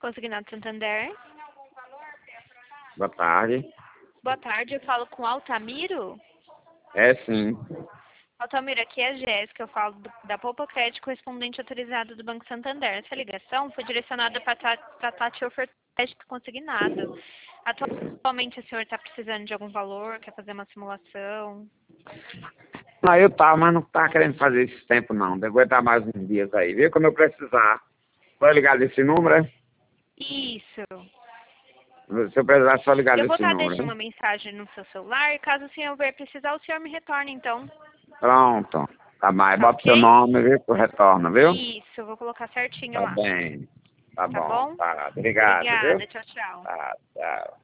Consignado Santander. Boa tarde. Boa tarde, eu falo com Altamiro. É sim. Altamiro, aqui é a Jéssica, eu falo da Poupa Crédito, correspondente autorizado do Banco Santander. Essa ligação foi direcionada para tratar de oferta de crédito consignado. Atualmente o senhor está precisando de algum valor, quer fazer uma simulação? Não, eu tava, mas não tava querendo fazer esse tempo não. Devo aguentar mais uns dias aí, viu? Quando eu precisar. Vai ligar desse número, é? Isso. Se eu precisar, é só ligar Eu vou desse estar número, deixando né? uma mensagem no seu celular, e caso o senhor vier precisar, o senhor me retorna, então. Pronto. Tá mais. Tá Bota seu ok? nome, viu? Que eu retorno, viu? Isso, eu vou colocar certinho Tá lá. bem. Tá Tá bom. bom? Tá. Obrigado, viu? Obrigada, tchau, tchau. Tá, tchau.